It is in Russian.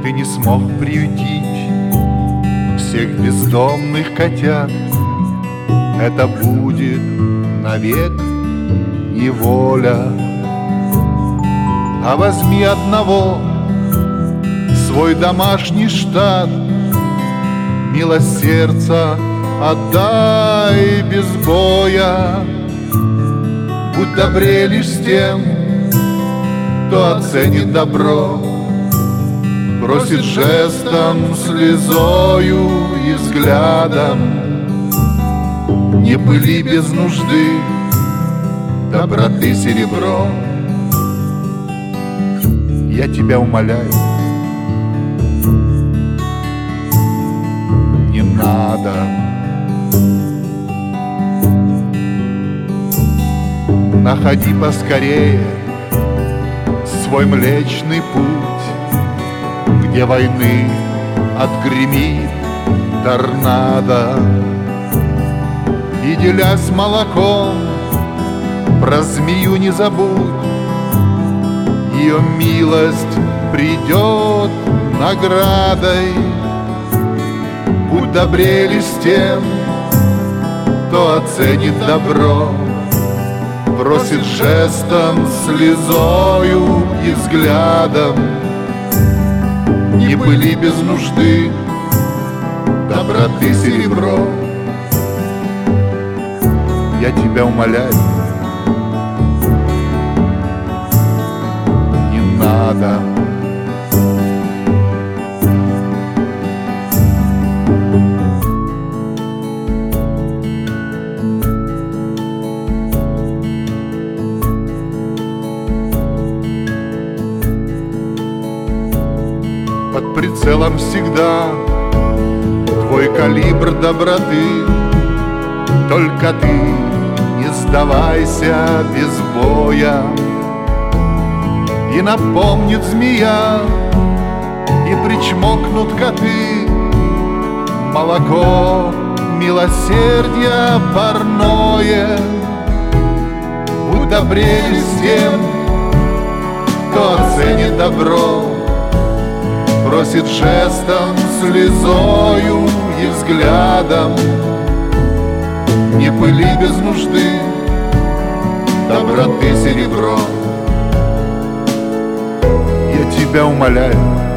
и не смог приютить всех бездомных котят, это будет навек неволя. А возьми одного свой домашний штат, милость сердца отдай без боя. Будь добрее лишь с тем, кто оценит добро, просит жестом, слезою и взглядом. Не пыли без нужды доброты серебро. Я тебя умоляю, не надо. Находи поскорее свой млечный путь, где войны отгремит торнадо. И делясь молоком, про змею не забудь, ее милость придет наградой. Будь добрее лишь с тем, кто оценит добро, просит жестом, слезою и взглядом. Не пыли без нужды доброты серебро. Я тебя умоляю, не надо. Под прицелом всегда твой калибр доброты, только ты не сдавайся без боя. И напомнит змея, и причмокнут коты, молоко милосердия парное. Будь добрее с тем, кто оценит добро, просит жестом, слезою и взглядом. Не пыли без нужды доброты серебро. Я тебя умоляю,